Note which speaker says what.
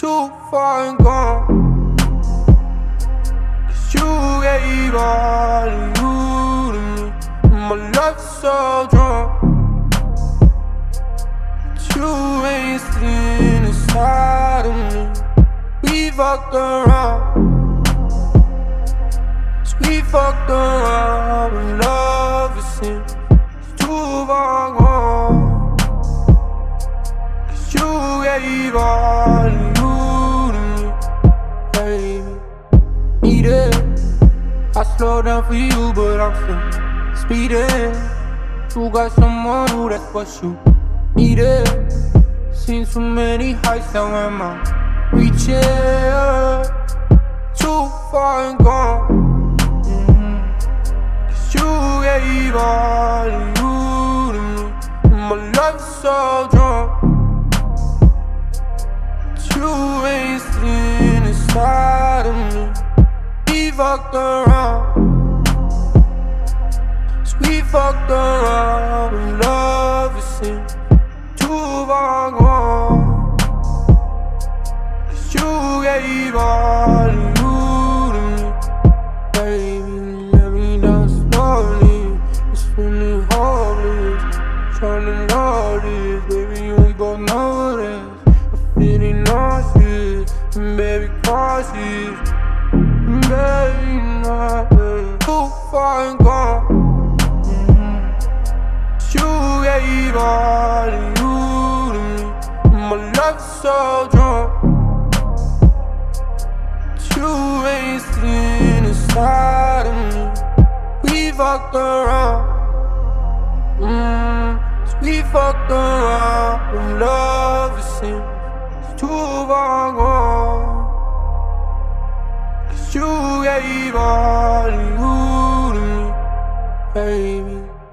Speaker 1: too far and gone. 'Cause you gave all of you to me. My love's so drunk, but you ain't seen inside of me. We fucked around, so we fucked around when love is in. It's too far gone. 'Cause you gave all of you to me, baby. Need it. I slow down for you, but I'm still speeding. You got someone who that's what you needed. Seen so many heights, now am I reaching? Too far and gone. 'Cause you gave all of you to me. My love's so drunk, but you ain't seen inside of me. We fucked around, so we fucked around when love is in. Too far gone. 'Cause you gave all of you to me, baby. Let me down slowly. It's really hopeless. Tryna know this, baby. We both know this. I'm feeling nauseous, and baby cautious. Baby, not too far and gone. You gave all of you to me. My love's so drunk, but you ain't seen inside of me. We fucked around, so we fucked around when love is in. It's too far gone. 'Cause you gave all of you to me, hey.